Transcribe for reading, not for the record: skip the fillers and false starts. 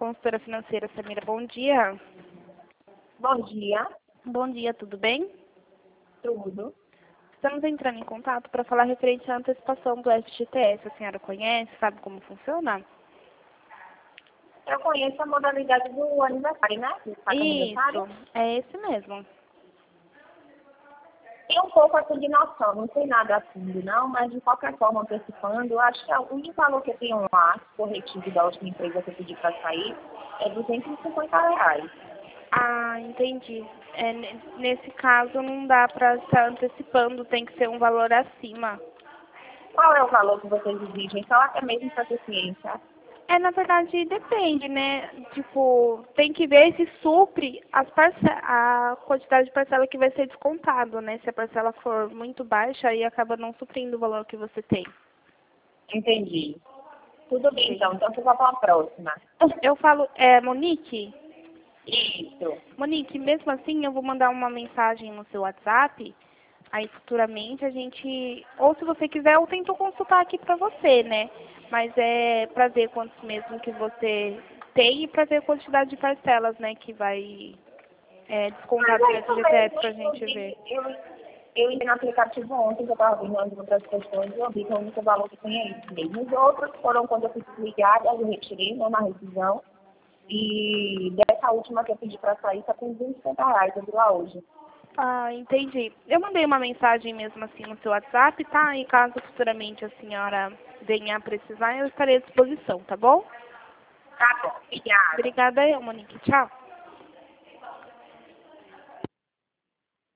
consultora financeira Samira. Bom dia. Bom dia, Bom dia, tudo bem? tudo. Estamos entrando em contato para falar referente à antecipação do FGTS. A senhora conhece, sabe como funciona? Eu conheço a modalidade do aniversário, né? Do saque aniversário. Isso, é esse mesmo. Tem um pouco assim de noção, não sei nada a fundo não, mas de qualquer forma, antecipando, eu acho que o único valor que eu tenho lá, corretivo da última empresa que eu pedi para sair, é R$ 250. Ah, entendi. Nesse caso não dá para estar antecipando, tem que ser um valor acima. Qual é o valor que vocês exigem? Só até mesmo para ter ciência. Na verdade, depende, né? Tipo, tem que ver se supre a quantidade de parcela que vai ser descontado, né? Se a parcela for muito baixa, aí acaba não suprindo o valor que você tem. Entendi. Tudo bem, Sim. então fica para a próxima. Eu falo, Monique? Isso. Monique, mesmo assim, eu vou mandar uma mensagem no seu WhatsApp. Aí futuramente a gente, ou se você quiser, eu tento consultar aqui pra você, né? Mas é pra ver quantos mesmo que você tem e pra ver a quantidade de parcelas, né, que vai descontar Mas do é isso FGTS mesmo, pra gente ver. inclusive, eu entrei no aplicativo ontem, que eu estava vendo as outras questões, e eu vi que o único valor que tem é isso mesmo. Os outros foram quando eu fui desligada, eu retirei, né, na rescisão. E dessa última que eu pedi para sair, está com R$ 250, eu vi lá hoje. Ah, entendi. Eu mandei uma mensagem mesmo assim no seu WhatsApp, tá? E caso futuramente a senhora venha a precisar, eu estarei à disposição, tá bom? Tá bom, obrigada. Obrigada eu, Monique. Tchau.